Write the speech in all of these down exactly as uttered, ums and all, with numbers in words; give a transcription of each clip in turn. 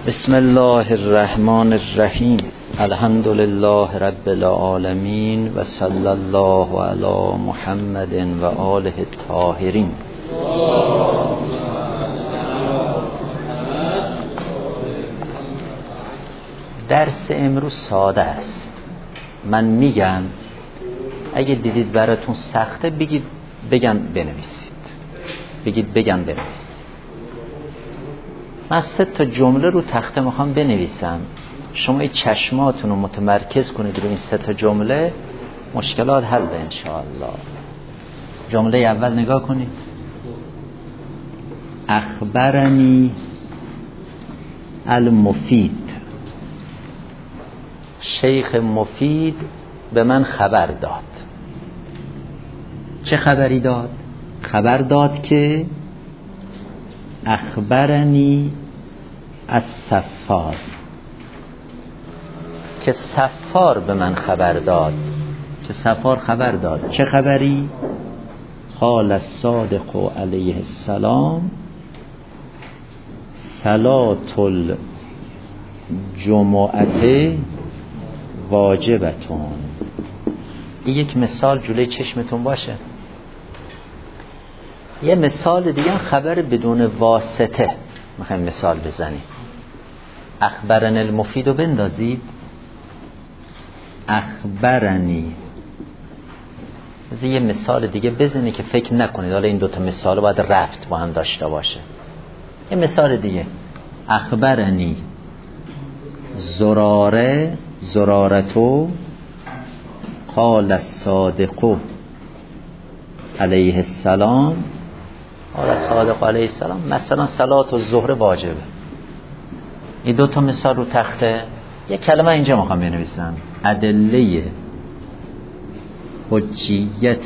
بسم الله الرحمن الرحیم. الحمد لله رب العالمین و صلی الله علی محمد و آله الطاهرین. درس امروز ساده است. من میگم اگه دیدید براتون سخته بگید بگم بنویسید، بگید بگم بنویسید. من سه تا جمله رو تخته میخوام بنویسم، شما این چشماتون رو متمرکز کنید رو این سه تا جمله، مشکلات حل انشاءالله. جمله اول نگاه کنید. اخبرنی المفید، شیخ مفید به من خبر داد. چه خبری داد؟ خبر داد که اخبرنی السفار، که سفار به من خبر داد. که سفار خبر داد. چه خبری؟ قال الصادق علیه السلام صلاة الجمعه واجبتون. این یک مثال جلوی چشمتون باشه. یه مثال دیگه خبر بدون واسطه میخوایم مثال بزنیم. اخبرن المفید رو بندازید. اخبرنی. بذار یه مثال دیگه بزنی که فکر نکنید حالا این دوتا مثال باید ربط با هم داشته باشه. یه مثال دیگه. اخبرنی زراره زرارتو قال الصادق علیه السلام قال الصادق علیه السلام مثلا صلات الظهر واجبه. این دو تا مثال رو تخته. یه کلمه اینجا میخوام بنویسم. ادله حجیت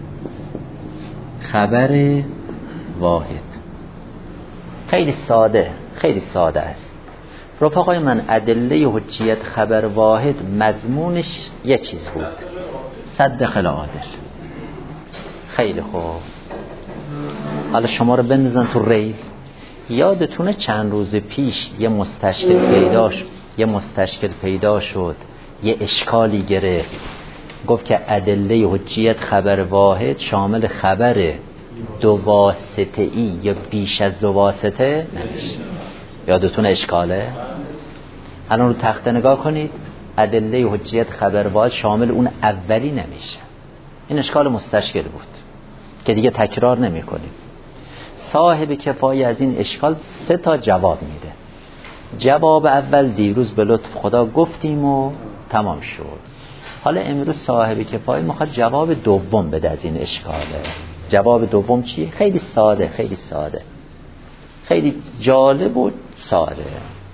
خبر واحد. خیلی ساده، خیلی ساده است رفقای من. ادله حجیت خبر واحد مضمونش یه چیز بود، صد خل عادل. خیلی خوب. حالا شما رو بندازن تو ریل. یادتونه چند روز پیش یه مستشکل پیدا شد، یه مستشکل پیدا شد، یه اشکالی گرفت، گفت که ادله حجیت خبر واحد شامل خبر دو واسطه ای یا بیش از دو واسطه نمیشه. یادتونه اشکاله؟ الان رو تخته نگاه کنید. ادله حجیت خبر واحد شامل اون اولی نمیشه. این اشکال مستشکل بود که دیگه تکرار نمی کنیم. صاحب کفایه از این اشکال سه تا جواب میده. جواب اول دیروز به لطف خدا گفتیم و تمام شد. حالا امروز صاحب کفایه میخواد جواب دوم بده از این اشکاله. جواب دوم چیه؟ خیلی ساده، خیلی ساده، خیلی جالب و ساده.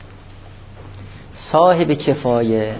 صاحب کفایه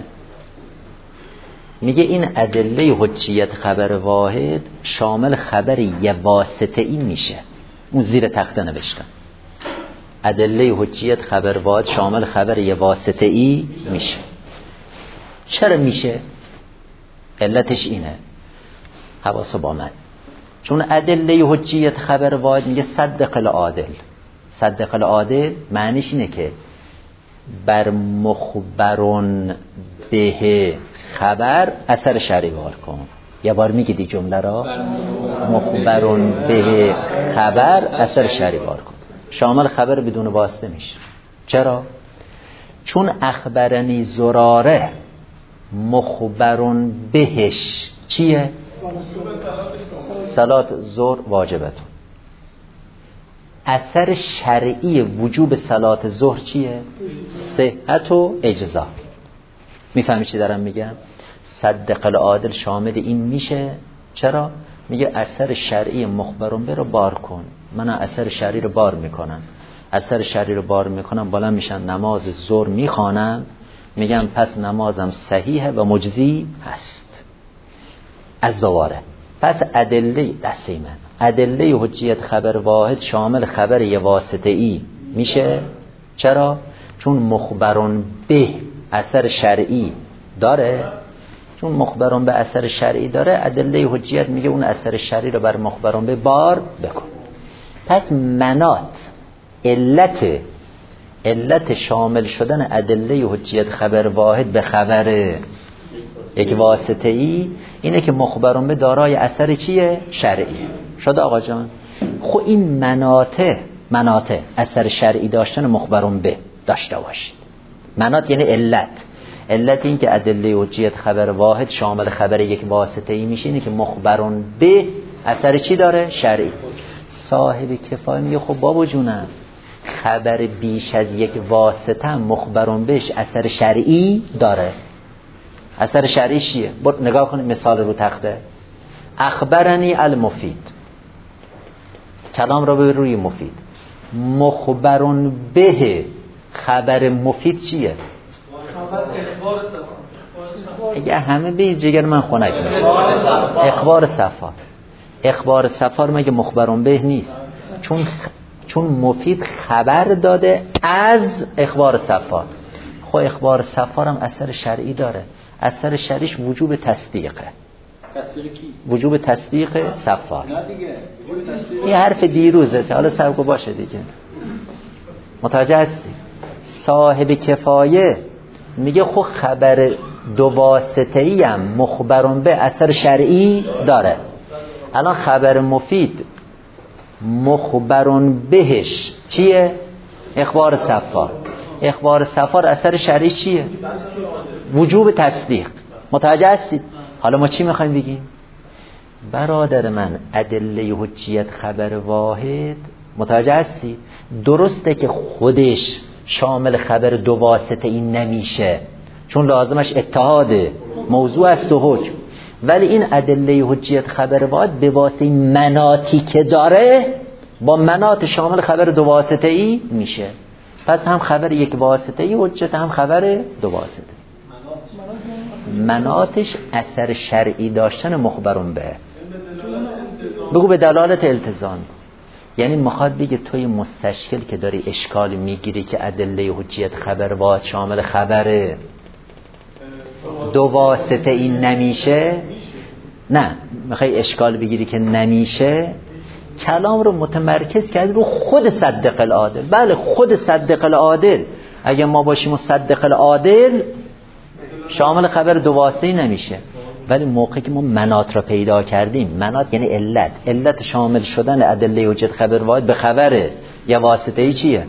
میگه این ادله حجیت خبر واحد شامل خبری یه واسطه ای میشه. اون زیر تخته نوشتم. ادله حجیت خبر واحد شامل خبر یه واسطه ای میشه. چرا میشه؟ علتش اینه. حواسو با من. چون ادله حجیت خبر واحد میگه صدق العادل. صدق العادل معنیش اینه که بر مخبرون به خبر اثر شرعی وار کن. یه بار میگید این جمله را. مخبرون به خبر اثر شرعی وار کن. شامل خبر بدون واسطه میشه. چرا؟ چون اخبرنی زراره مخبرون بهش چیه؟ صلات ظهر واجبتون. اثر شرعی وجوب صلات ظهر چیه؟ صحت و اجزا. میفهمی چی دارم میگم؟ صدق العادل شامل این میشه. چرا؟ میگه اثر شرعی مخبرون به رو بار کن. من اثر شرعی رو بار میکنم. اثر شرعی رو بار میکنم، بالا میشن نماز ظهر میخوانم، میگم پس نمازم صحیحه و مجزی هست. از دوباره پس ادله دستی من ادله حجیت خبر واحد شامل خبر یه واسطه ای میشه. چرا؟ چون مخبرون به اثر شرعی داره. چون مخبرون به اثر شرعی داره، ادله حجیت میگه اون اثر شرعی رو بر مخبرون به بار بکن. پس منات علت علت شامل شدن ادله حجیت خبر واحد به خبر یک واسطه ای اینه که مخبرون به دارای اثر چیه؟ شرعی شد. آقا جان خب این مناطه مناطه اثر شرعی داشتن مخبرون به داشته باشید. مناط یعنی علت. علت این که ادله حجیت خبر واحد شامل خبر یک واسطه ای میشه اینه که مخبرون به اثر چی داره؟ شرعی. صاحب کفایه میگه خب بابا جونم خبر بیش از یک واسطه هم مخبرون بهش اثر شرعی داره. اثر شرعی چیه؟ برو نگاه کنید مثال رو تخته. اخبرنی المفید، کلام رو به روی مفید. مخبرون به خبر مفید چیه؟ اگه همه به جگر من خنک میشه. اخبار صفا. اخبار صفا مگه مخبرون به نیست؟ چون چون مفید خبر داده از اخبار صفا. خب اخبار صفا هم اثر شرعی داره. اثر شرعیش وجوب تصدیقه. تصدیق کی؟ وجوب تصدیق صفا. نه دیگه. این حرف دیروزه. حالا سبقو باشه دیگه. متوجه هستی؟ صاحب کفایه میگه خب خبر دو واسطه‌ای هم مخبرون به اثر شرعی داره. الان خبر مفید مخبرون بهش چیه؟ اخبار صفا. اخبار صفا اثر شرعی چیه؟ وجوب تصدیق. متوجه هستید؟ حالا ما چی میخوایم بگیم؟ برادر من ادله حجیت خبر واحد، متوجه هستی؟ درسته که خودش شامل خبر دو واسطه این نمیشه چون لازمش اتحاد موضوع است و حکم، ولی این ادله حجیت خبر واحد به واسطه مناطی که داره با مناط شامل خبر دو واسطه ای میشه. پس هم خبر یک واسطه ای حجت، هم خبر دو واسطه. مناطش اثر شرعی داشتن مخبرون به. بگو به دلالت التزام. یعنی میخواد بگه توی مستشکل که داری اشکال میگیری که ادله حجیت خبر واحد شامل خبر دو واسطه این نمیشه، نه میخوای اشکال بگیری که نمیشه، کلام رو متمرکز کرد رو خود صدق العادل. بله خود صدق العادل اگه ما باشیم و صدق العادل شامل خبر دو واسطه‌ای نمیشه، ولی موقعی که ما مناط را پیدا کردیم، مناط یعنی علت، علت شامل شدن ادله حجت خبر واحد به خبر یا واسطه‌ای چیه؟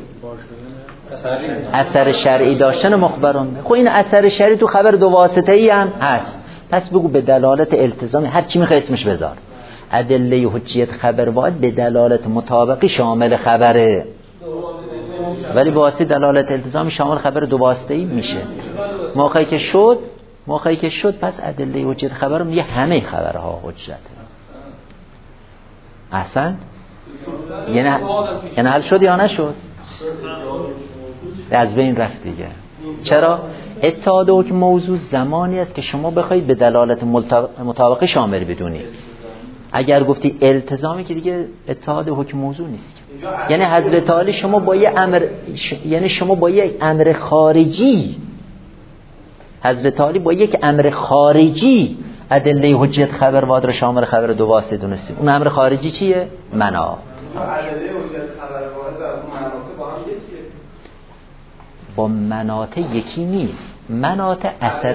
اثر شرعی داشتن مخبران. خب این اثر شرعی تو خبر دو واسطه‌ای هم هست. پس بگو به دلالت التزامی، هر چی میخوای اسمش بذار، ادله حجیت خبر واحد به دلالت مطابقی شامل خبره، ولی با واسطه دلالت التزامی شامل خبر دو واسطه‌ای میشه. موقعی که شد موقعی که شد پس ادله حجیت خبر میگه همه خبرها حجته. احسن؟ یعنی یعنی حل شد یا نشد؟ از بین رفت دیگه. چرا؟ اتحاد حکم موضوع زمانی است که شما بخواید به دلالت مطابقه شامل بدونید. اگر گفتی التزامی که دیگه اتحاد حکم موضوع نیست. یعنی حضرت عالی شما با یه امر ش... یعنی شما با یک امر خارجی حضرت عالی با یک امر خارجی ادله حجت خبر واحد را شامل خبر دو واسطه دونستیم. اون امر خارجی چیه؟ مناط. ادله حجت خبر واحد با مناط با هم یکیه؟ با مناط یکی نیست. مناط اثر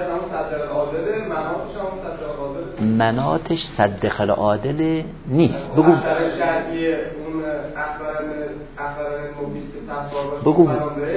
مناطش صدق العادل نیست. بگو اثر شرعی اون اخبار مبیس که تفاوت بگو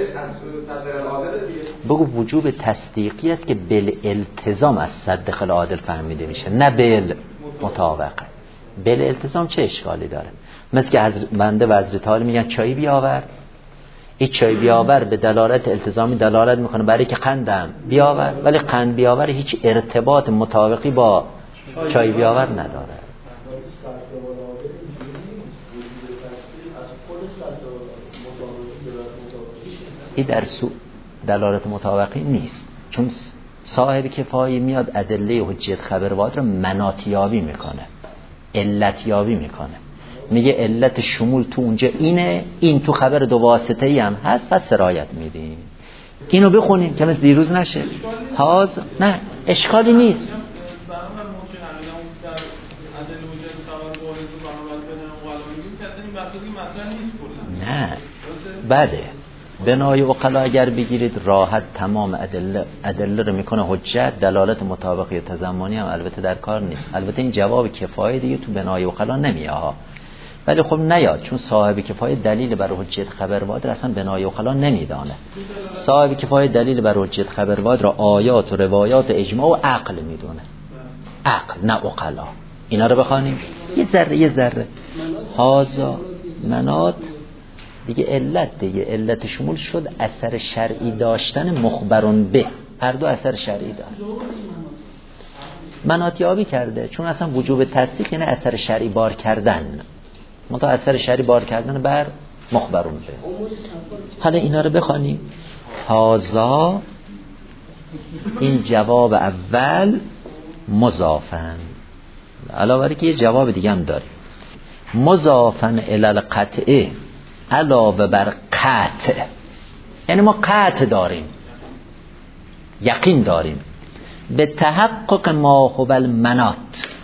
بگو وجوب تصدیقی است که بالالتزام از صدق العادل فهمیده میشه، نه بالمطابقه. بالالتزام چه اشکالی داره؟ مثل که حضرت بنده و حضرت عالی میگن چای بیاور، این چای بیاور به دلالت التزامی دلالت میکنه برای که قندم بیاور، ولی قند بیاور هیچ ارتباط مطابقی با چای بیاور نداره. این در سو دلالت مطابقی نیست، چون صاحب کفایه میاد ادله حجیت خبر واحد رو مناطیابی میکنه، علتیابی میکنه، میگه علت شمول تو اونجا اینه، این تو خبر دو واسطه ای هم هست، پس سرایت میدیم. اینو بخونیم که مثل دیروز نشه. هاز نه اشکالی نیست. نه بده بنای عقلا اگر بگیرید راحت تمام ادله ادله رو میکنه حجت، دلالت مطابقی و تضمنی هم البته در کار نیست. البته این جواب کفایه دیگه تو بنای عقلا نمیاد، ولی خب نیاد، چون صاحب کفایه دلیل بر حجت خبر واحد را اصلا بنای عقلا نمیدانه. صاحب کفایه دلیل بر حجت خبر واحد را آیات و روایات و اجماع و عقل میدونه، عقل نه عقلا. اینا رو بخوانیم یه ذره یه ذره. هازا منات دیگه علت دیگه علت شمول شد اثر شرعی داشتن مخبرون به، هر دو اثر شرعی داره. منات یابی کرده چون اصلا وجوب تصدیق یعنی اثر شرعی بار کردن، منتها اثر شرعی بار کردن بر مخبرون به. حالا اینا رو بخوانیم. هازا این جواب اول مضافن، علاوه بر که یه جواب دیگه هم داره، مضافن الی القطع علاوه بر قطع، یعنی ما قطع داریم، یقین داریم به تحقق ما هو المنات،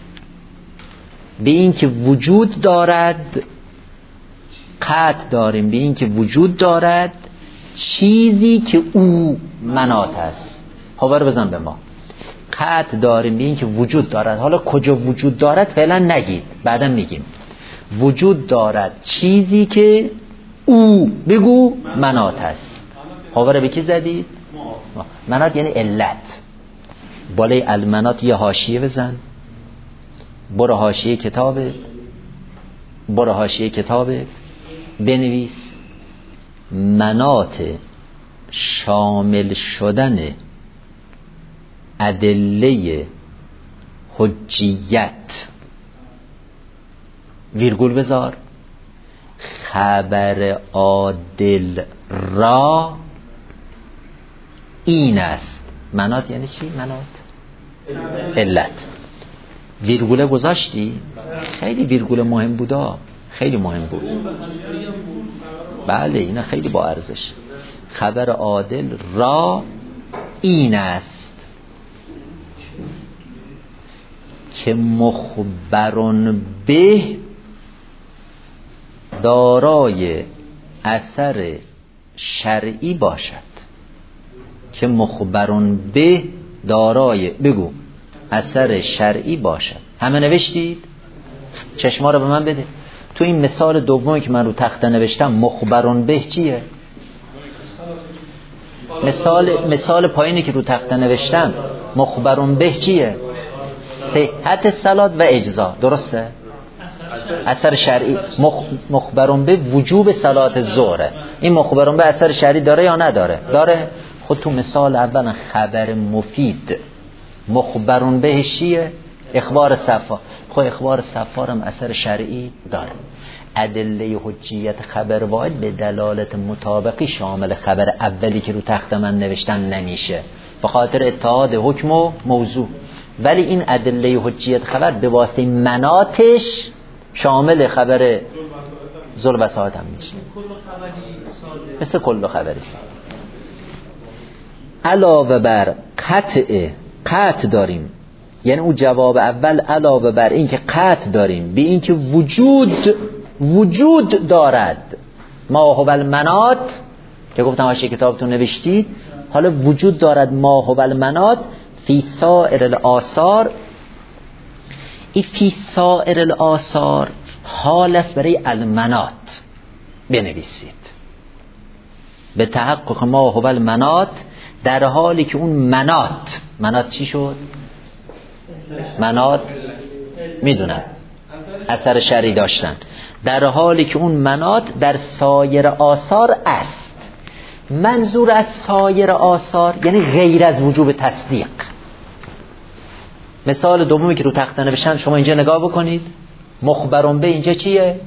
به این که وجود دارد، قطع داریم به این که وجود دارد چیزی که او منات است. خبر بزن به ما. قطع داریم به این که وجود دارد، حالا کجا وجود دارد فعلا نگید، بعدا میگیم. وجود دارد چیزی که او بگو منات است. خبر به کی زدید؟ منات یعنی علت. بالای المنات یه حاشیه بزن، برو حاشیه کتابت برو حاشیه کتابت بنویس منات شامل شدن ادله حجیت، ویرگول بذار، خبر عادل را این است. منات یعنی چی؟ منات علت. ویرگوله گذاشتی؟ خیلی ویرگول مهم بودا، خیلی مهم بود. بله اینا خیلی با ارزش. خبر عادل را این است که مخبرون به دارای اثر شرعی باشد. که مخبرون به دارای بگو اثر شرعی باشد. همه نوشتید؟ چشما رو به من بده. تو این مثال دومی که من رو تخته نوشتم مخبرون به چیه؟ مثال مثال پایینی که رو تخته نوشتم مخبرون به چیه؟ صحت صلات و اجزا، درسته؟ اثر شرعی. مخ... مخبرون به وجوب صلات ظهره. این مخبرون به اثر شرعی داره یا نداره؟ داره. خود تو مثال اول خبر مفید مخبرون به چیه؟ اخبار صفا. خب اخبار صفا هم اثر شرعی داره. ادله حجیت خبر واحد به دلالت مطابقی شامل خبر اولی که رو تخت من نوشتم نمیشه، به خاطر اتحاد حکم و موضوع. ولی این ادله حجیت خبر به واسطه مناتش شامل خبر ذل وساعت هم میشه، مثل کل خبری ساده. علاوه بر قطع، قطع داریم، یعنی اون جواب اول علاوه بر این که قطع داریم به این که وجود وجود دارد ما هو المنات که گفتم حاشیه کتابتون نوشتید. حالا وجود دارد ما هو المنات فی سائر الآثار. این فی سائر الآثار حال است برای المنات، بنویسید به تحقق ما هو المنات، در حالی که اون منات، منات چی شد؟ منات میدونم اثر شرعی داشتن، در حالی که اون منات در سایر آثار است. منظور از سایر آثار یعنی غیر از وجوب تصدیق. مثال دومی که رو تخته نوشتن شما اینجا نگاه بکنید. مخبرون به اینجا چیه؟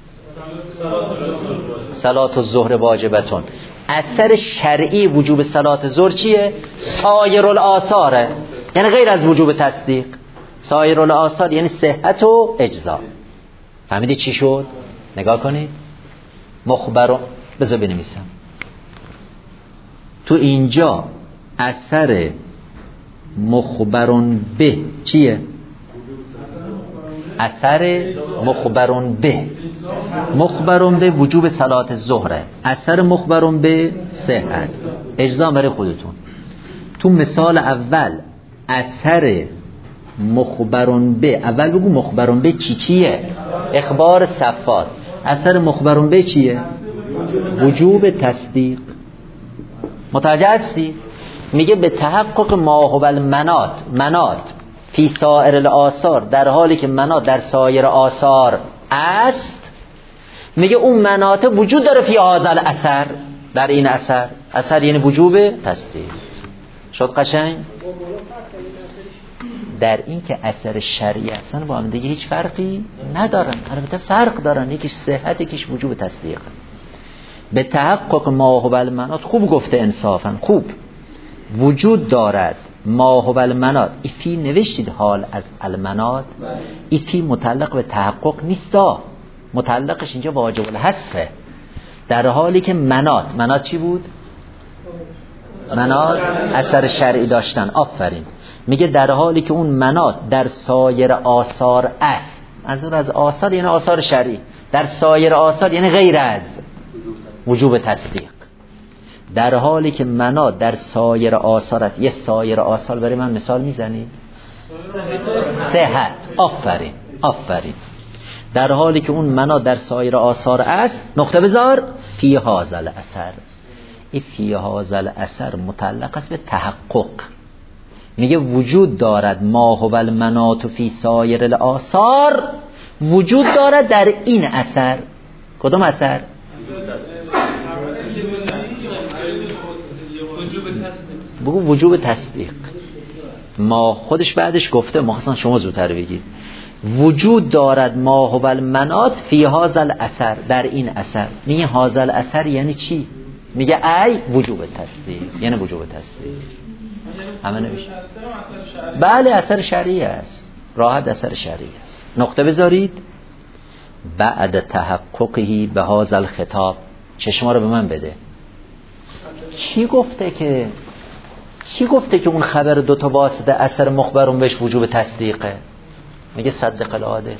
صلات الظهر واجبتون. اثر شرعی وجوب صلات الظهر چیه؟ سایر الآثاره، یعنی غیر از وجوب تصدیق. سایر الآثار یعنی صحت و اجزا. فهمیدی چی شد؟ نگاه کنید. مخبرون، بذار بنویسم تو اینجا اثر مخبرون به چیه؟ اثر مخبرون به، مخبرون به وجوب صلات ظهره، اثر مخبرون به صحت. اجزا برای خودتون. تو مثال اول اثر مخبرون به، اول بگو مخبرون به چی چیه؟ اخبار صفار. اثر مخبرون به چیه؟ وجوب تصدیق. متوجه هستی؟ میگه به تحقق ما هو المنات، منات فی سایر الاثار، در حالی که منات در سایر آثار است. میگه اون منات وجود داره فی هذا الاثر، در این اثر. اثر یعنی وجوب تصدیق. شد قشنگ؟ در این که اثر شرعی هستن با هم دیگه هیچ فرقی ندارن. البته فرق دارن، یکیش صحت یکیش وجوب تصدیق. به تحقق ما هو المنات، خوب گفته انصافا، خوب وجود دارد ما هو المنات. ای فی نوشتید حال از المنات، ای فی متعلق به تحقق نیستا، متعلقش اینجا واجب الحذفه. در حالی که منات، منات چی بود؟ منات اثر شرعی داشتن. آفرین. میگه در حالی که اون منات در سایر آثار است. منظور از آثار یعنی آثار شرعی، در سایر آثار یعنی غیر از وجوب تصدیق. در حالی که منات در سایر آثار است. یه سایر آثار برای من مثال میزنی؟ صحت. آفرین آفرین. در حالی که اون منات در سایر آثار است، نقطه بذار، فی هذا الاثر. این فی هذا الاثر متعلق است به تحقق. میگه وجود دارد ما هو المنات فی سایر الاثار، وجود دارد در این اثر. کدوم اثر؟ بگو وجوب تصدیق. ما خودش بعدش گفته، ما خواستم شما زودتر بگید. وجود دارد ما هو المنات فی هذا الاثر، در این اثر. میگه هذا الاثر یعنی چی؟ میگه ای وجوب تصدیق، یعنی وجوب تصدیق. همه نمیشه. بله اثر شرعی است، راحت اثر شرعی است. نقطه بذارید. بعد تحققه به هذا الخطاب. چشما رو به من بده. کی گفته که کی گفته که اون خبر دو تا واسطه اثر مخبرون بهش وجوب تصدیقه؟ میگه صدق العادل.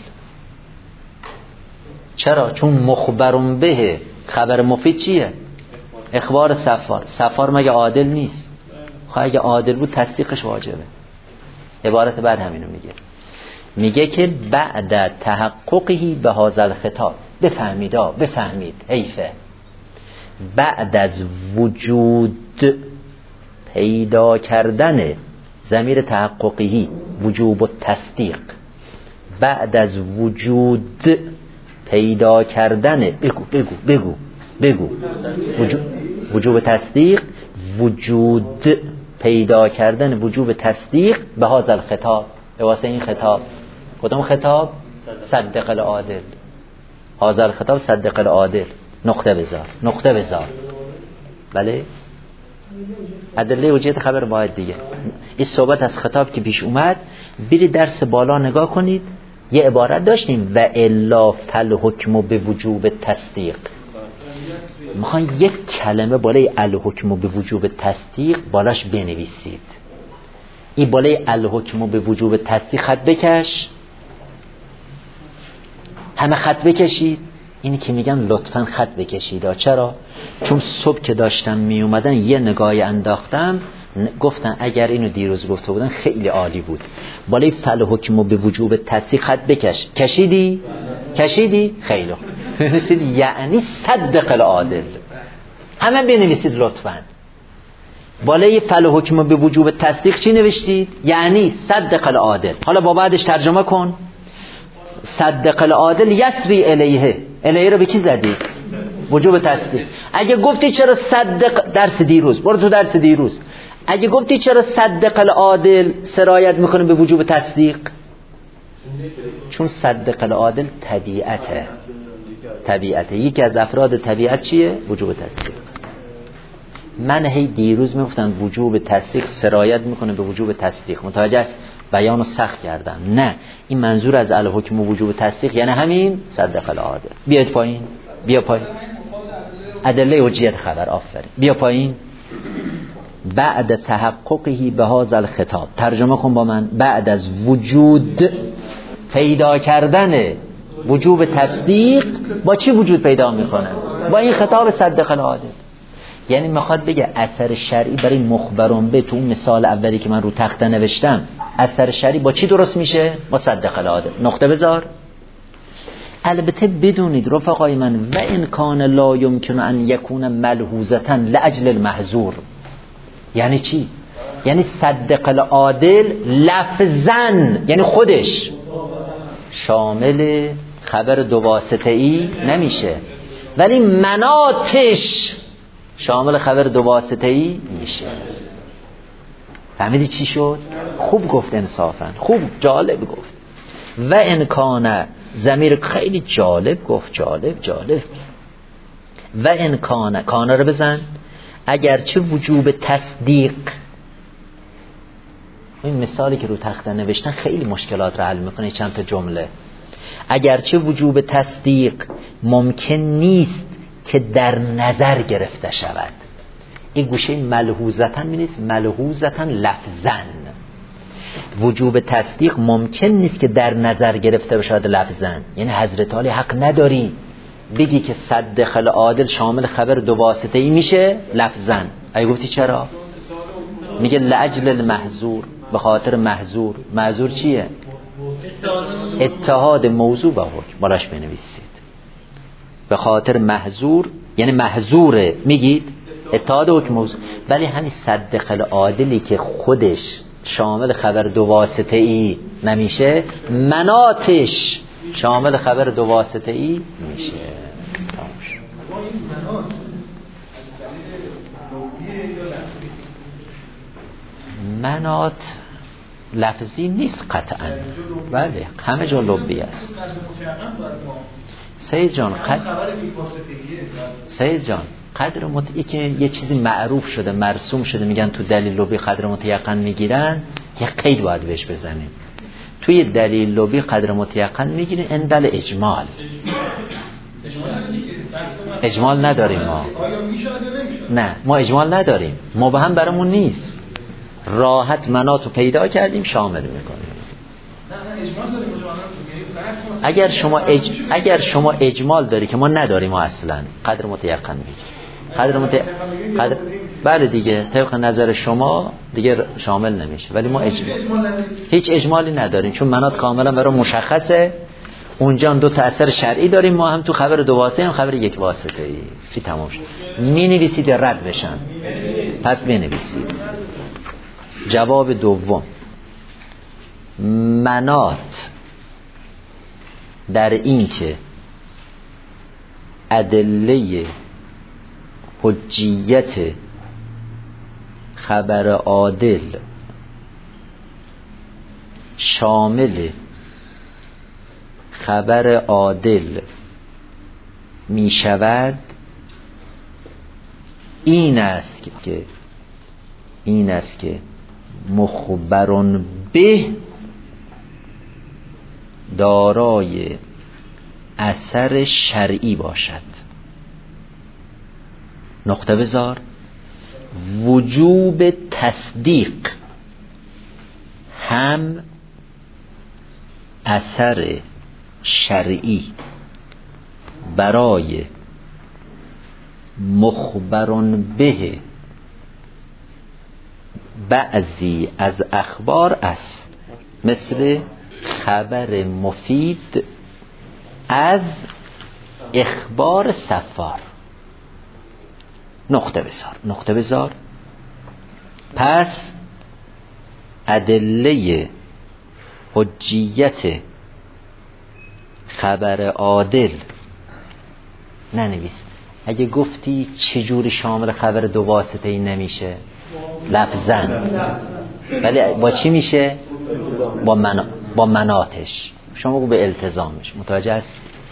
چرا؟ چون مخبرون به خبر مفید چیه؟ اخبار صفار. صفار مگه عادل نیست؟ خب اگه عادل بود تصدیقش واجبه. عبارت بعد همینو میگه. میگه که بعد تحققه به هذا الخطاب. بفهمید ها، بفهمید، حیفه. بعد از وجود پیدا کردن ضمیر تحققی وجوب و تصدیق، بعد از وجود پیدا کردن، بگو بگو بگو بگو وجوب, وجوب تصدیق، وجود پیدا کردن وجوب تصدیق به هذا الخطاب، به واسه این خطاب. کدوم خطاب؟ صدق العادل. هذا الخطاب صدق العادل. نقطه بذار، نقطه بذار. بله ادله وجهت خبر باید دیگه. این صحبت از خطاب که پیش اومد، برید درس بالا نگاه کنید. یه عبارت داشتیم و الا فالحکم به وجوب تصدیق. میخوان یک کلمه بالای الحکم به وجوب تصدیق بالاش بنویسید. این بالای الحکم به وجوب تصدیق خط بکش، همه خط بکشید. اینی که میگن لطفاً خط بکشید. چرا؟ چون صبح که داشتم می اومدن یه نگاهی انداختم، گفتن اگر اینو دیروز گفته بودن خیلی عالی بود. بالای فل حکم به وجوب تصدیق خط بکش. کشیدی؟ کشیدی؟ خیلی. یعنی صدق العادل. همه بنویسید لطفاً. بالای فل حکم به وجوب تصدیق چی نوشتید؟ یعنی صدق العادل. حالا با بعدش ترجمه کن. صدق العادل یسری الیه. الیه رو به کی زدی؟ وجوب تصدیق. اگه گفتی چرا صدق، درس دیروز، برو تو درس دیروز، اگه گفتی چرا صدق العادل سرایت میکنه به وجوب تصدیق؟ چون صدق العادل طبیعته. طبیعته یکی از افراد طبیعت چیه؟ وجوب تصدیق. من هی دیروز میگفتم وجوب تصدیق سرایت میکنه به وجوب تصدیق. متوجه است؟ بیانو سخت کردم. نه، این منظور از الحکم وجوب تصدیق یعنی همین صدق العادل. بیاید پایین، بیا پایین. ادله حجیت خبر. آفرین. بیا پایین. بعد تحققه به هذا الخطاب. ترجمه کن با من. بعد از وجود پیدا کردن وجوب تصدیق با چی وجود پیدا میکنه؟ با این خطاب صدق العادل. یعنی میخواد بگه اثر شرعی برای مخبرون به، تو اون مثال اولی که من رو تخته نوشتم، اثر شرعی با چی درست میشه؟ با صدق العادل. نقطه بذار. البته بدونید رفقای من، و ان کان لا یمکن ان یکون ملحوظتا لاجل المحظور. یعنی چی؟ یعنی صدق العادل لفظاً، یعنی خودش شامل خبر دو واسطه ای نمیشه، ولی مناطش شامل خبر دو واسطه ای میشه. فهمیدی چی شد؟ خوب گفت انصافا، خوب جالب گفت. و ان کان، ضمیر خیلی جالب گفت، جالب جالب. و ان کان، کان رو بزن، اگرچه وجوب تصدیق، این مثالی که رو تخته نوشتن خیلی مشکلات رو حل میکنه. چند تا جمله. اگرچه وجوب تصدیق ممکن نیست که در نظر گرفته شود. این گوشه ملحوظتاً می نیست، ملحوظتاً لفظاً. وجوب تصدیق ممکن نیست که در نظر گرفته بشود لفظاً. یعنی حضرت علی حق نداری بگی که صدق العادل شامل خبر دو واسطه ای میشه لفظاً. ای گفتی چرا؟ میگه لاجل المحظور، به خاطر محظور. محظور چیه؟ اتحاد موضوع و حکم. بالاش بنویسید به خاطر محظور، یعنی محظوره میگید اتحاد حکم موضوع. ولی همین صدق العادلی که خودش شامل خبر دو واسطه ای نمیشه، مناطش شامل خبر دو واسطه ای میشه. منات لفظی نیست قطعا، بله همه جا لبی است. سید جان قد... سید جان قدر مت... که یه چیزی معروف شده، مرسوم شده، میگن تو دلیل لبی قدر متیقن میگیرن، یه قید باید بهش بزنیم. توی دلیل لبی قدر متیقن میگیرن اندل اجمال. اجمال نداریم ما. نه ما اجمال نداریم، مبهم برامون نیست. راحت مناتو پیدا کردیم شامل میکنیم. اگر شما اج... اگر شما اجمال داری که ما نداریم، ما اصلا قدر متیقن میگیم. قدر مت... قدر بله دیگه طبق نظر شما دیگه شامل نمیشه، ولی ما اج... هیچ اجمالی نداریم چون منات کاملا برای مشخصه. اونجا دو تا اثر شرعی داریم، ما هم تو خبر دو واسطه هم خبر یک واسطه ای. فی تمام شد. می نویسید رد بشن، پس می نویسید. جواب دوم، منات در این که ادله حجیت خبر عادل شامل خبر عادل می شود این است که این است که مخبرون به دارای اثر شرعی باشد. نقطه بذار. وجوب تصدیق هم اثر شرعی برای مخبرون به بعضی از اخبار است، مثل خبر مفید از اخبار سفار. نقطه بذار. نقطه بذار. پس ادله حجیت خبر عادل ننویس. اگه گفتی چجوری شامل خبر دو واسطه ای نمیشه لفظاً، ولی با چی میشه؟ با من... با مناتش. شما به التزامش متوجه است؟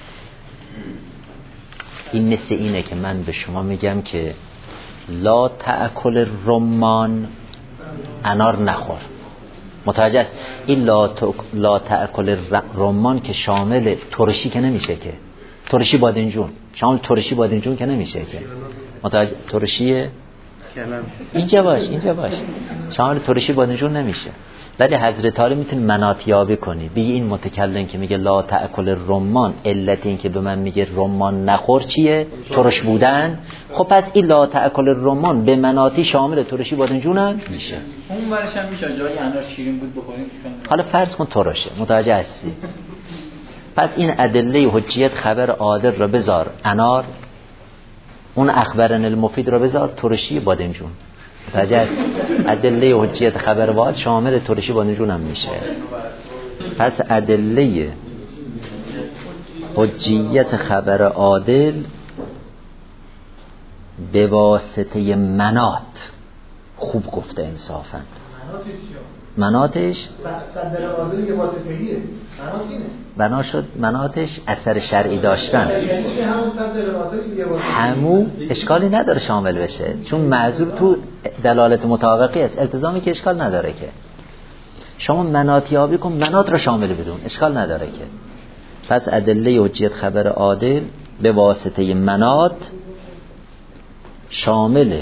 این مثل اینه که من به شما میگم که لا تأکل رمان، انار نخور. متوجه است؟ این لا, ت... لا تأکل رمان که شامل ترشی که نمیشه، که ترشی بادنجون شامل ترشی بادنجون که نمیشه که. متوجه؟ ترشی اینجا باش اینجا باش شامل ترشی بادنجون نمیشه. ولی حضرت علی میتونی مناط یابی کنی. بگی این متکلم که میگه لا تأکل رمان، علت این که به من میگه رمان نخور چیه؟ ترش بودن. خب پس این لا تأکل رمان به مناطی شامل ترشی بادنجون هم میشه. اون ورش هم میشه جای انار شیرین بود بخوریم. حالا فرض کن ترشه، متوجه هستی؟ پس این ادله حجیت خبر عادل را بذار انار، اون اخبرن المفید را بذار ترشی بادنجون. متوجه ادله حجیت خبر واحد شامل ترشی بادنجون هم میشه. پس ادله حجیت خبر عادل به واسطه مناط، خوب گفته انصافا، مناطش صدر عادل یه واسطه‌ایه، مناط اینه بنا شد مناطش اثر شرعی داشتن. همو اشکالی نداره شامل بشه، چون معذور تو دلالت مطابقی است، التزامی که اشکال نداره که. شما مناط یابی کن، مناط را شامل بدون، اشکال نداره که. پس ادله حجیت خبر عادل به واسطه مناط شامل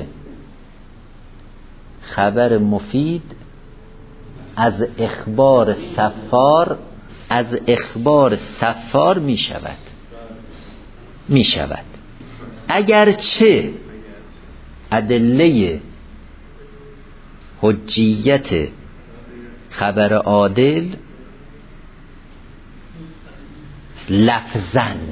خبر مفید از اخبار سفار از اخبار سفار می شود می شود اگرچه ادله حجیت خبر عادل لفظاً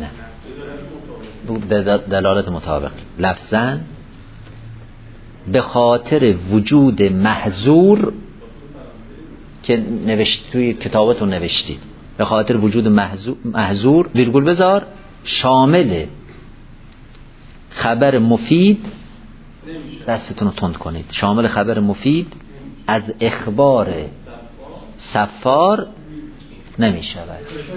دلالت مطابق لفظاً به خاطر وجود محظور که نوشت توی کتابتون نوشتید، به خاطر وجود محظور ویرگول بذار شامل خبر مفید، دستتون رو تند کنید، شامل خبر مفید از اخبار سفار نمی شود.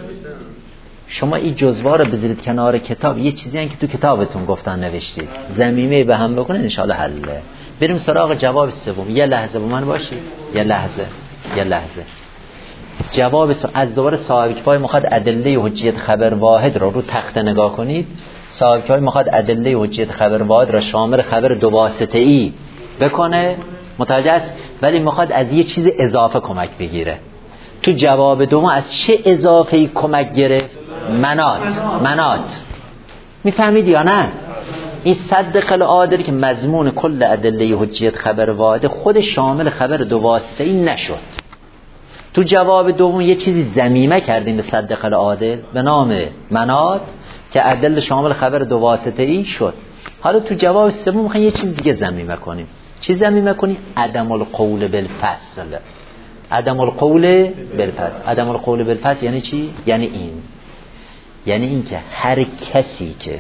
شما این جزوه رو بذارید کنار کتاب، یه چیزی هست که تو کتابتون گفتن نوشتید، ضمیمه به هم بکنید انشاءالله حله. بریم سراغ جواب سوم. یه لحظه با من باشید، یه لحظه یه لحظه جواب س... از دوباره صاحب کفایه میخواد ادله حجیت خبر واحد را رو تخته نگاه کنید. صاحب کفایه میخواد ادله حجیت خبر واحد را شامل خبر دو واسطه ای بکنه، متوجه است، ولی میخواد از یه چیز اضافه کمک بگیره. تو جواب دوم از چه اضافه‌ای کمک گرفت؟ مناط. مناط میفهمید یا نه؟ این صدق العادل که مضمون کل ادله حجیت خبر واحد خود شامل خبر دو واسطه ای نشد. تو جواب دوم یه چیزی ضمیمه کردیم به صدق العادل به نام مناط که ادله شامل خبر دو واسطه ای شد. حالا تو جواب سوم میخوایم یه چیز دیگه ضمیمه کنیم. چی ضمیمه کنیم؟ عدم القول بالفصل. عدم القول بالفصل. عدم القول بالفصل یعنی چی؟ یعنی این یعنی این که هر کسی که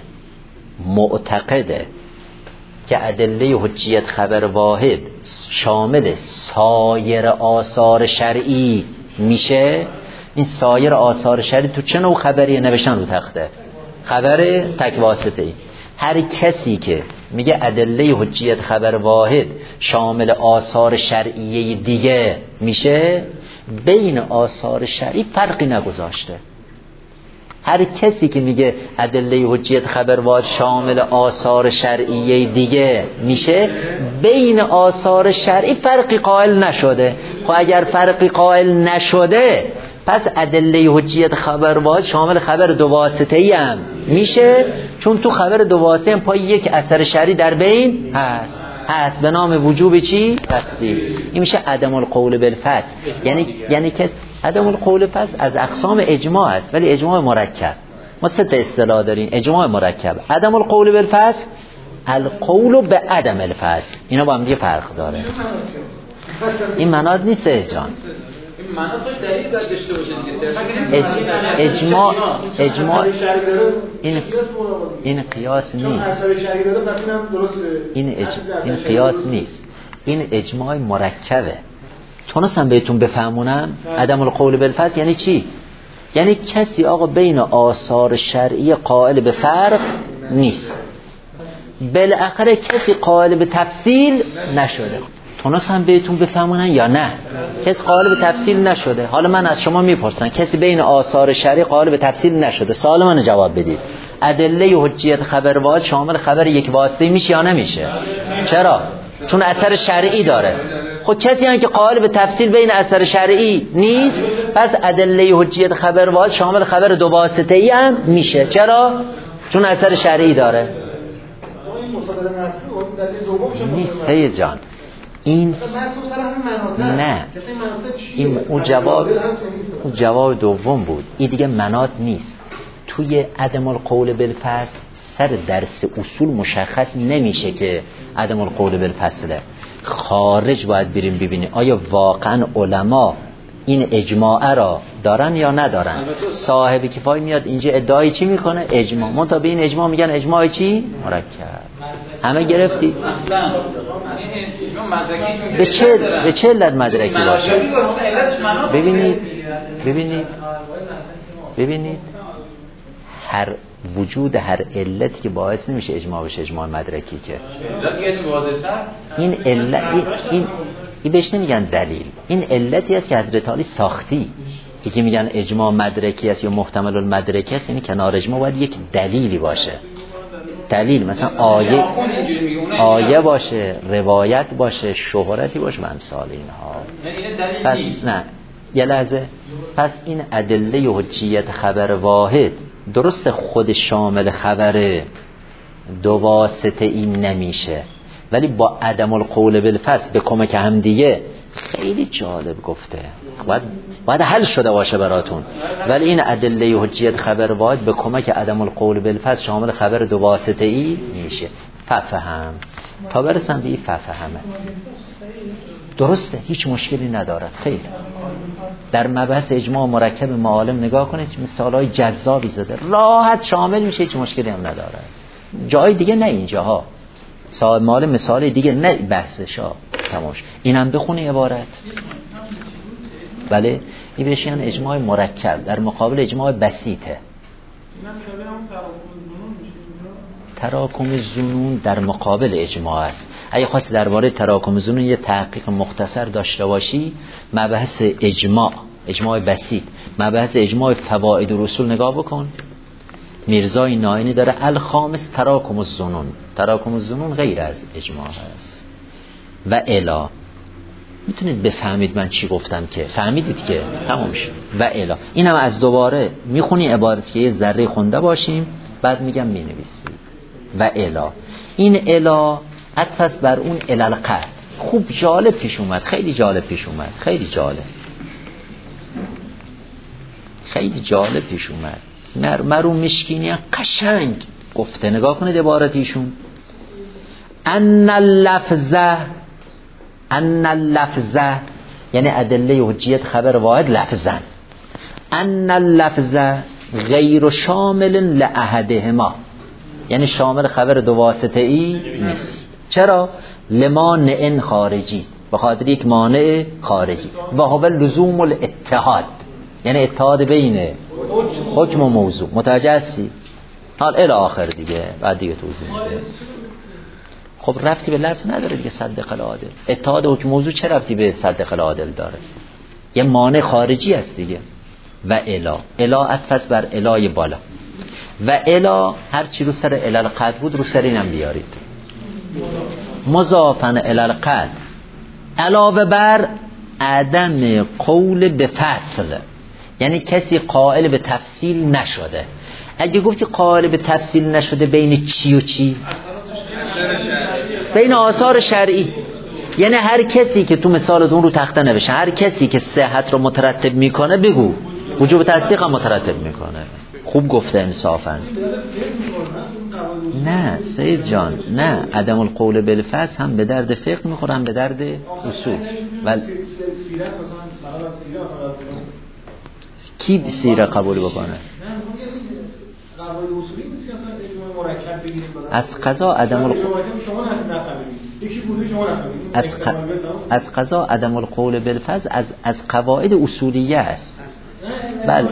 معتقده که ادله حجیت خبر واحد شامل سایر آثار شرعی میشه، این سایر آثار شرعی تو چه نوع خبریه نوشتن رو تخته؟ خبر تک واسطه ای. هر کسی که میگه ادله حجیت خبر واحد شامل آثار شرعیه دیگه میشه، بین آثار شرعی فرقی نگذاشته. هر کسی که میگه ادله حجیت خبر واحد شامل آثار شرعیه دیگه میشه، بین آثار شرعی فرقی قائل نشده. خب اگر فرقی قائل نشده پس ادله حجیت خبر واحد شامل خبر دو واسطه ای هم میشه، چون تو خبر دو واسطه هم پای یک اثر شرعی در بین هست هست به نام وجوب چی؟ تصدیق. این میشه عدم القول بالفصل. یعنی یعنی که عدم القول فصل از اقسام اجماع است، ولی اجماع مرکب. ما سه تا اصطلاح داریم اجماع مرکب. عدم القول بالفصل، القول به عدم الفصل، اینا با هم دیگه فرق داره. این مناط نیست جان. این مناط خود دلیل باید داشته باشه دیگه. اجماع اجماع این این قیاس نیست. این اج... این قیاس نیست. این اجماع مرکبه. تونستم بهتون بفهمونم عدم القول بالفصل یعنی چی؟ یعنی کسی آقا بین آثار شرعی قائل به فرق نیست، بالاخره کسی قائل به تفصیل نشده. تونستم بهتون بفهمونن یا نه؟ کسی قائل به تفصیل نشده. حالا من از شما میپرسن کسی بین آثار شرعی قائل به تفصیل نشده، سوال من جواب بدید. ادله حجیت خبر واحد شامل خبر یک واسطه میشه یا نمیشه؟ چرا؟ چون اثر شرعی داره. خب کسی هم که قائل به تفصیل بین اثر شرعی نیست، پس ادله حجیت خبر واحد شامل خبر دو واسطه ای هم میشه. چرا؟ چون اثر شرعی داره. نیست سید جان، این نه، این اون جواب اون جواب دوم بود. این دیگه مناط نیست. توی عدم القول بالفصل سر درس اصول مشخص نمیشه که عدم القول بالفصله. خارج باید بریم ببینیم آیا واقعا علما این اجماع را دارن یا ندارن. صاحب کفایه میاد اینجا ادعای چی میکنه؟ اجماع. منتها به این اجماع میگن اجماع چی؟ مرکب. همه گرفتید؟ به چه به چه علت مدرکی باشه؟ ببینید ببینید ببینید هر وجود هر علت که باعث نمیشه اجماع بشه اجماع مدرکی که این علت این این, این بهش نمیگن دلیل. این علتی است که حضرت علی ساختی که میگن اجماع مدرکی است یا محتمل المدرکی است. یعنی کنار اجماع باید یک دلیلی باشه. دلیل مثلا آیه آیه باشه، روایت باشه، شهرتی باشه و امثال اینها. پس نه یه لحظه، پس این ادله حجیت خبر واحد درست خود شامل خبر دو واسطه این نمیشه، ولی با عدم القول بالفصل به کمک هم دیگه خیلی جالب گفته. باید, باید حل شده باشه براتون. ولی این ادله حجیت خبر واحد به کمک عدم القول بالفصل شامل خبر دو واسطه ای میشه. ففهم تا برسم به این ففهمه درسته، هیچ مشکلی ندارد. خیر، در مبحث اجماع مرکب معالم نگاه کنید، مثالای جذابی زده، راحت شامل میشه، هیچ مشکلی هم نداره. جای دیگه نه اینجاها صاحب معالم مثال دیگه نه بحثشا تماش. اینم بخونه عبارت. بله این بهشیان اجماع مرکب در مقابل اجماع بسیطه. تراکم الظنون در مقابل اجماع است. اگه خواستی درباره تراکم الظنون یه تحقیق مختصر داشته باشی، مبحث اجماع، اجماع بسیط، مبحث اجماع فواید و رسول نگاه بکن. میرزای ناینی داره الخامس تراکم الظنون. تراکم الظنون غیر از اجماع است. و الا میتونید بفهمید من چی گفتم که فهمیدید که تمام شد. و الا اینم از دوباره میخونی عبارت که یه ذره خونده باشیم، بعد میگم مینویسید. و الا این الا عطف بر اون الالقط. خوب جالب پیش اومد، خیلی جالب پیش اومد، خیلی جالب خیلی جالب پیش اومد. مرمرو مشکینی قشنگ گفته. نگاه کنید عبارتیشون. ان اللفظه ان اللفظه یعنی ادله حجیت خبر واحد لفظن. ان اللفظه غیر شامل لاحدهما یعنی شامل خبر دو واسطه ای نیست. چرا؟ لمانع خارجی، به خاطر یک مانع خارجی. و هو لزوم الاتحاد یعنی اتحاد بین حکم و موضوع. متوجه هستی؟ حال الی آخر دیگه بعد دیگه توضیح میده. خب ربطی به لفظ نداره دیگه. صدق العادل، اتحاد حکم موضوع چه ربطی به صدق العادل داره؟ یه مانع خارجی است دیگه. و الا الا عطف بر الای بالا. و الا هر چی رو سر الالقد بود رو سر اینم بیارید. مضافن الالقد علاوه بر عدم قول به فصل، یعنی کسی قائل به تفصیل نشده. اگه گفتی قائل به تفصیل نشده بین چی و چی؟ بین آثار شرعی. یعنی هر کسی که تو مثالتون رو تخته نوشته، هر کسی که صحت رو مترتب میکنه بگو وجوب تصدیق هم مترتب میکنه. خوب گفته انصافا. نه سید جان، نه، عدم القول بالفصل هم به درد فقه میخوره هم به درد اصول. ولی کی سیره قبول بکنه؟ از قضا عدم القول از ق... از قضا عدم القول بالفصل از از قواعد اصولیه است. بله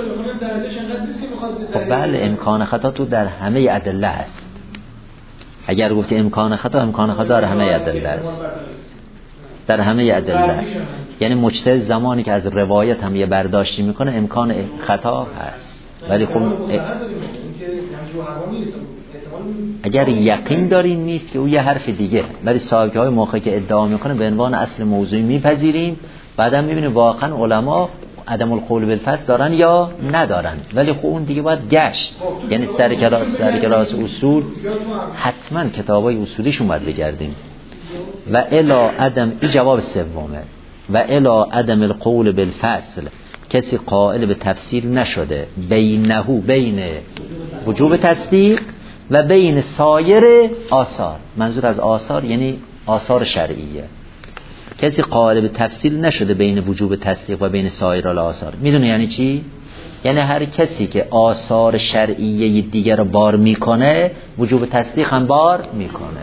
خب بله امکان خطا تو در همه ادله است. اگر گفتی امکان خطا، امکان خطا در همه ادله است، در همه ادله است. یعنی مجتهد زمانی که از روایت هم یه برداشتی میکنه امکان خطا هست. ولی خب اگر یقین دارین نیست که او یه حرف دیگه، ولی صاحبه های موقعی که ادعا میکنه به عنوان اصل موضوعی میپذیریم، بعدم میبینیم واقعا علما عدم القول بالفصل دارن یا ندارن، ولی خب اون دیگه باید گشت، یعنی سر کلاس سر کلاس اصول حتما کتابای اصولیشون باید بگردیم. و الا عدم، این جواب سومه، و الا عدم القول بالفصل، کسی قائل به تفسیر نشده بینه بین وجوب تصدیق و بین سایر آثار، منظور از آثار یعنی آثار شرعیه، کسی قائل به تفصیل نشده بین وجوب تصدیق و بین سایر آثار. میدونه یعنی چی؟ یعنی هر کسی که آثار شرعیه دیگر رو بار میکنه وجوب تصدیق هم بار میکنه.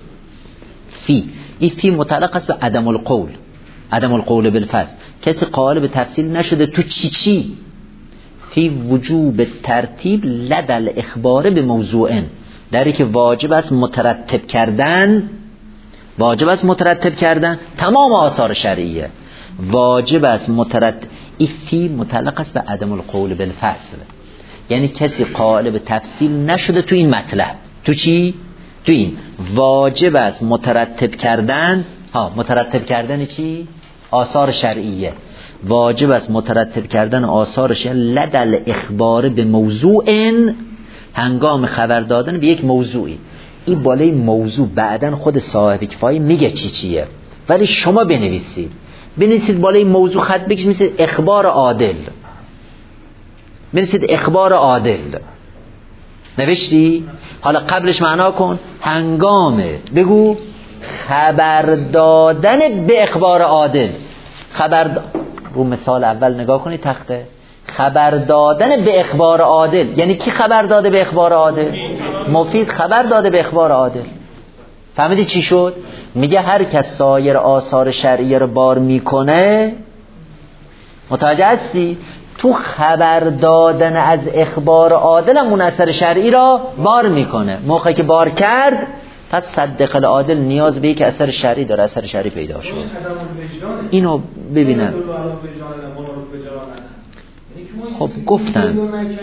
فی، این فی متعلق است به عدم القول، عدم القول بالفصل، کسی قائل به تفصیل نشده تو چی چی؟ فی وجوب ترتیب لدل اخبار به موضوعن، دری که واجب است مترتب کردن، واجب است مترتب کردن تمام آثار شرعیه، واجب است مترتب. این فی متعلق است به عدم القول بالفصل، یعنی کسی قائل به تفصیل نشده تو این مطلب. تو چی؟ تو این واجب است مترتب کردن، ها مترتب کردن چی؟ آثار شرعیه، واجب است مترتب کردن آثار شرعیه لدل اخبار به موضوع، هنگام خبر دادن به یک موضوعی. این بالای موضوع بعدن خود صاحب کفایه میگه چی چیه، ولی شما بنویسید، بنویسید بالای موضوع خط بکشید، مثل اخبار عادل، بنویسید اخبار عادل. نوشتی؟ حالا قبلش معنا کن، هنگام بگو خبر دادن به اخبار عادل. خبر د... رو مثال اول نگاه کنید تخته، خبر دادن به اخبار عادل یعنی کی خبر داده به اخبار عادل؟ مفید خبر داده به اخبار عادل. فهمیدی چی شد؟ میگه هر کس سایر آثار شرعیه رو بار میکنه، متوجه هستی؟ تو خبر دادن از اخبار عادل هم اون اثر شرعی را بار میکنه. موقعی که بار کرد پس صدق العادل نیاز به یک اثر شرعی داره، اثر شرعی پیدا شد. اینو ببینم. خب گفتن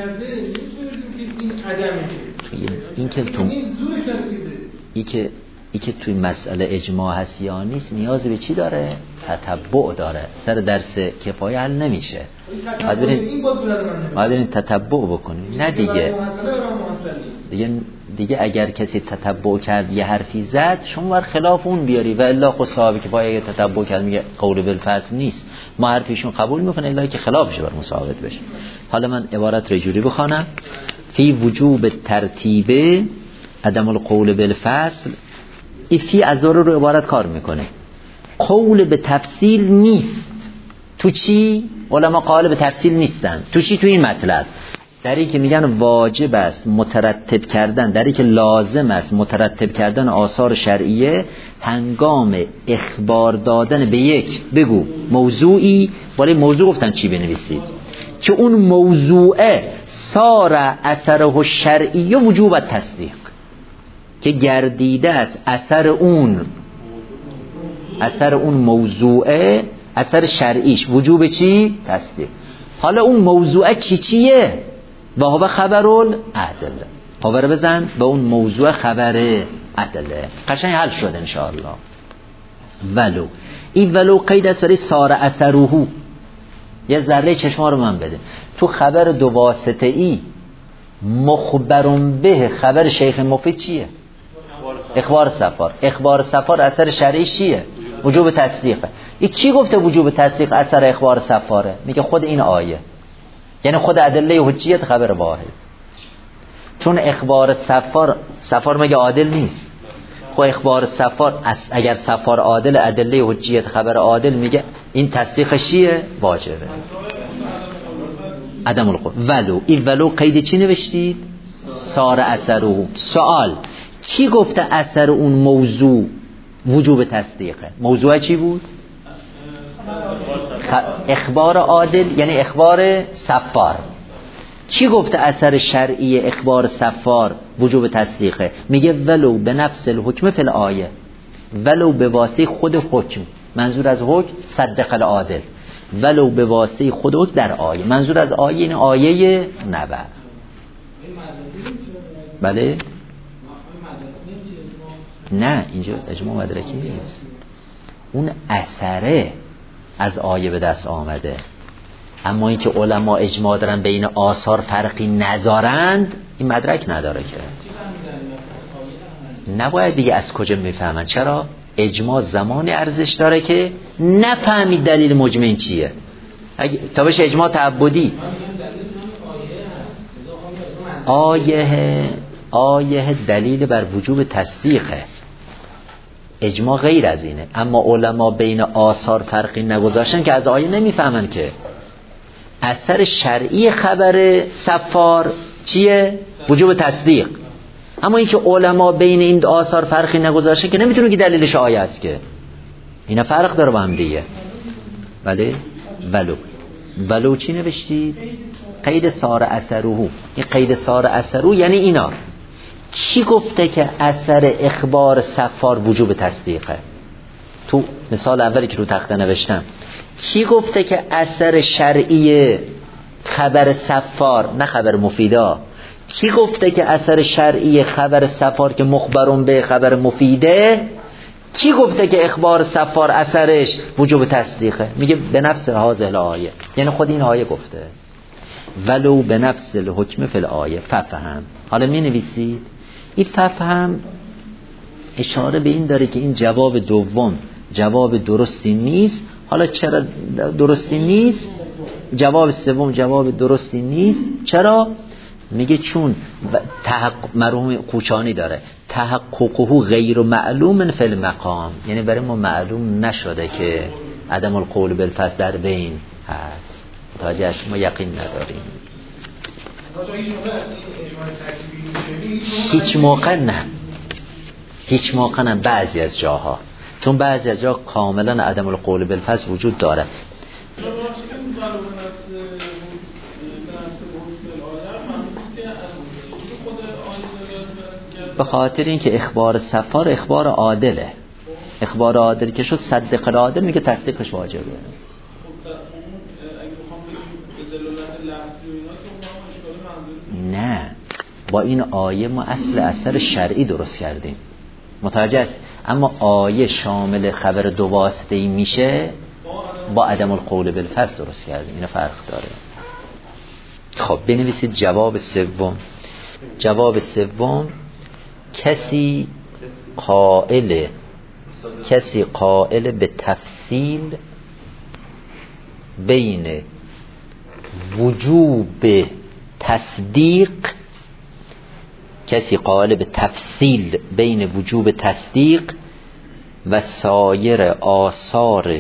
این که تو این که این که توی مسئله اجماع هست یا نیست نیاز به چی داره؟ تتبع داره. سر درس کفایه حل نمیشه. باید برین باید برین تتبع بکنیم. نه دیگه دیگه دیگه اگر کسی تتبع کرد یه حرفی زد شما بر خلاف اون بیاری، و الا خود صاحب کفایه اگه تتبع کرد میگه قول بالفصل نیست، ما حرفیشون قبول میکنه الا که خلافش بر مساوات بشه. حالا من عبارت رو جوری بخوانم: فی وجوب ترتیب عدم القول بالفصل. این فی از ضرور رو عبارت کار میکنه، قول به تفصیل نیست. تو چی؟ علما قائل به تفصیل نیستن. تو چی؟ تو این مطلب دری که میگن واجب است مترتب کردن، دری که لازم است مترتب کردن آثار شرعیه هنگام اخبار دادن به یک بگو موضوعی. ولی موضوع گفتن چی بنویسید؟ که اون موضوعه سار اثره شرعی وجوب تصدیق، که گردیده است اثر اون اثر اون موضوعه اثر شرعیش وجوب چی؟ تصدیق. حالا اون موضوعه چی چیه؟ و هو خبرون عدل. خبر بزن به اون موضوع خبر عدله. قشنگ حل شد انشاءالله. ولو این ولو قید است برای سار اثروهو. یه ذره چشما رو من بده. تو خبر دو واسطه ای مخبرون به خبر شیخ مفید چیه؟ اخبار سفار. اخبار سفار اثر شرعی چیه؟ وجوب تصدیقه. این کی گفته وجوب تصدیق اثر اخبار سفاره؟ میگه خود این آیه، یعنی خود ادله حجیت خبر واحد. چون اخبار سفار سفار مگه عادل نیست؟ خب اخبار سفار اگر سفار عادل ادله حجیت خبر عادل، میگه این تصدیقش چیه؟ واجبه. عدم القول. ولو این ولو قید چی نوشتید؟ سار اثره. سوال: کی گفته اثر اون موضوع وجوب تصدیقه؟ موضوع چی بود؟ اخبار عادل یعنی اخبار سفار. کی گفته اثر شرعی اخبار سفار وجوب تصدیقه؟ میگه ولو به نفس الحکم فی الآیه، ولو به واسطه خود حکم. منظور از حکم صدق العادل. ولو به واسطه خود حکم در آیه. منظور از آیه این آیه نبع. بله نه اینجا اجماع مدرکی نیست، اون اثره از آیه به دست آمده. اما اینکه علما اجماع دارن بین آثار فرقی نذارند، این مدرک نداره که. نباید دیگه از کجا میفهمن. چرا؟ اجماع زمانی ارزش داره که نفهمید دلیل مجمع چیه. اگه تا بشه اجماع تعبدی، آیه آیه دلیل بر وجوب تصدیقه، اجماع غیر از اینه. اما علما بین آثار فرقی نگذاشتن که از آیه نمیفهمن که اثر شرعی خبر سفار چیه؟ وجوب تصدیق. اما اینکه علما بین این آثار فرقی نگذاشتن که نمیتونه که دلیلش آیه است که. اینا فرق داره با هم دیگه. بله؟ ولو ولو چی نوشتید؟ قید سار اثره. این قید سار اثره یعنی اینا. کی گفته که اثر اخبار سفار وجوب تصدیقه؟ تو مثال اولی که رو تخته نوشتم، کی گفته که اثر شرعی خبر سفار، نه خبر مفیدا، کی گفته که اثر شرعی خبر سفار که مخبرون به خبر مفیده، کی گفته که اخبار سفار اثرش وجوب تصدیقه؟ میگه به نفس هذه الآیه، یعنی خود این آیه گفته ولو به نفس الحکم فی الآیه ففهم. حالا می نویسید این ففهم اشاره به این داره که این جواب دوم جواب درستی نیست. حالا چرا درستی نیست؟ جواب سوم جواب درستی نیست. چرا؟ میگه چون تحقق، مرحوم کوچانی داره، تحققه غیر معلوم فی المقام، یعنی برای ما معلوم نشده که عدم القول بالفصل در بین هست، متوجه ما یقین نداریم. هیچ موقع نه، هیچ موقع نه، بعضی از جاها، چون بعضی از جا کاملا عدم القول بالفصل وجود داره. به خاطر اینکه اخبار سفار اخبار عادله، اخبار عادل که شد صدق العادل میگه تصدیقش واجبه. نه، با این آیه ما اصل اثر شرعی درست کردیم، متوجه است؟ اما آیه شامل خبر دو واسطه‌ای میشه، با عدم القول بالفصل درست کردیم، این فرق داره. خب بنویسید جواب سوم. جواب سوم کسی قائل کسی قائل به تفصیل بین وجوب تصدیق کسی قائل به تفصیل بین وجوب تصدیق و سایر آثار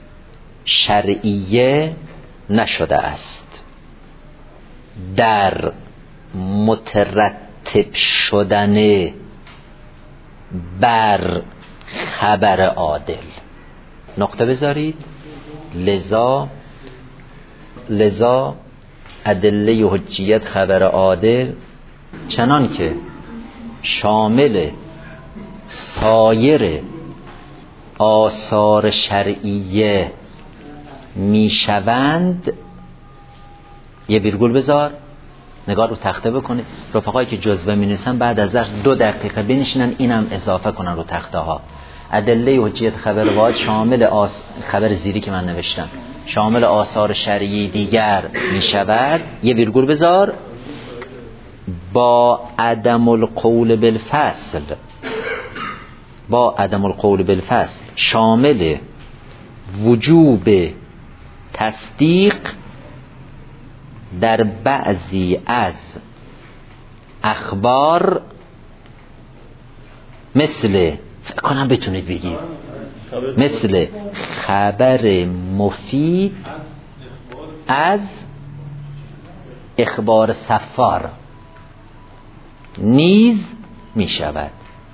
شرعیه نشده است در مترتب شدن بر خبر عادل. نقطه بذارید. لذا لذا ادله حجیت خبر عادل چنان که شامل سایر آثار شرعیه میشوند. یه ویرگول بذار، نگاه رو تخته بکنید. رفقایی که جزوه می نویسن بعد از ظرف دو دقیقه بنشینن اینم اضافه کنن رو تخته ها. ادله حجیت خبر واحد شامل آس... خبر زیری که من نوشتم شامل آثار شرعی دیگر می شود. یه ویرگول بذار. با عدم القول بالفصل با عدم القول بالفصل شامل وجوب تصدیق در بعضی از اخبار، مثل فکر کنم بتونید بگید مثل خبر مفید از اخبار سفار نیز می شود.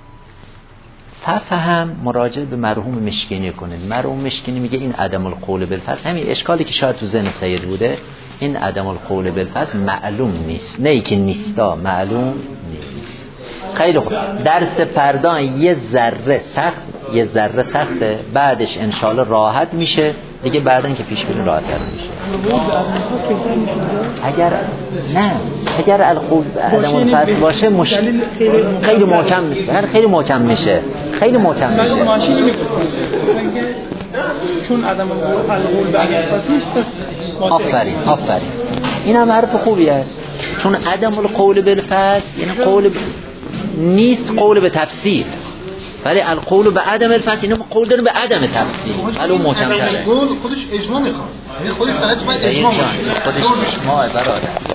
ففهم مراجعه به مرحوم مشکینی کنید. مرحوم مشکینی میگه این عدم القول بالفصل، همین اشکالی که شاید تو ذهن سید بوده، این عدم القول بالفصل معلوم نیست، نه ای که نیستا، معلوم نیست. خیلی خوب، درس فردا یه ذره سخت یه ذره سخته، بعدش انشالله راحت میشه. دیگه بعداً که پیش بینی راحت‌تر میشه. اگر نه اگر القول به عدم الفصل باشه مش... خیلی محکم میشه، خیلی محکم میشه خیلی محکم میشه چون عدم القول به عدم الفصل نیست. آفرین آفرین این هم حرف خوبی است، چون عدم القول بالفصل یعنی قول ب... نیست قول به تفسیر، ولی القول به عدم الفصل یعنی قول داره به عدم تفسیر، ولی اون محکم تره. قول خودش اجماع میخواد، یعنی خودش فقط باید اجماع باشه، خودش اجماع برادر.